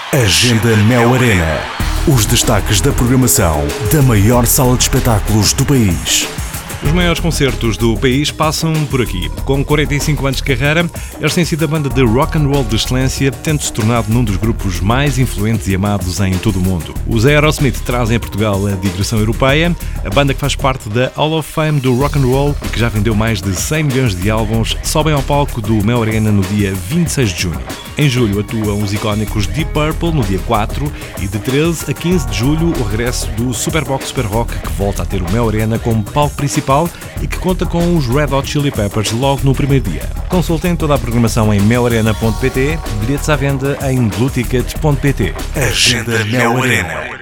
Agenda Mel Arena. Os destaques da programação da maior sala de espetáculos do país. Os maiores concertos do país passam por aqui. Com 45 anos de carreira, eles têm sido a banda de rock and roll de excelência, tendo-se tornado num dos grupos mais influentes e amados em todo o mundo. Os Aerosmith trazem a Portugal a digressão europeia, a banda que faz parte da Hall of Fame do rock and roll e que já vendeu mais de 100 milhões de álbuns, sobem ao palco do Mel Arena no dia 26 de junho. Em julho atuam os icónicos Deep Purple no dia 4 e de 13 a 15 de julho o regresso do Superbox Super Rock, que volta a ter o Mel Arena como palco principal e que conta com os Red Hot Chili Peppers logo no primeiro dia. Consultem toda a programação em melarena.pt, bilhetes à venda em blueticket.pt. Agenda Mel Arena.